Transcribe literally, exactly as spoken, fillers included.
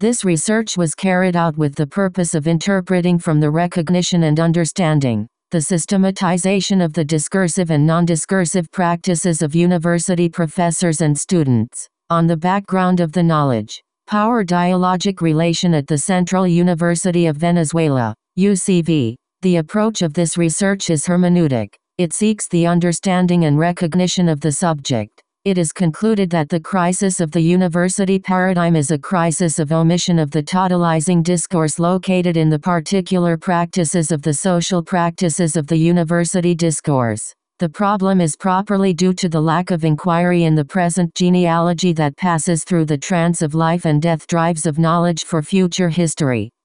This research was carried out with the purpose of interpreting from the recognition and understanding the systematization of the discursive and non-discursive practices of university professors and students, on the background of the knowledge power dialogic relation at the Central University of Venezuela, U C V. The approach of this research is hermeneutic. It seeks the understanding and recognition of the subject. It is concluded that the crisis of the university paradigm is a crisis of omission of the totalizing discourse located in the particular practices of the social practices of the university discourse. The problem is properly due to the lack of inquiry in the present genealogy that passes through the trance of life and death drives of knowledge for future history.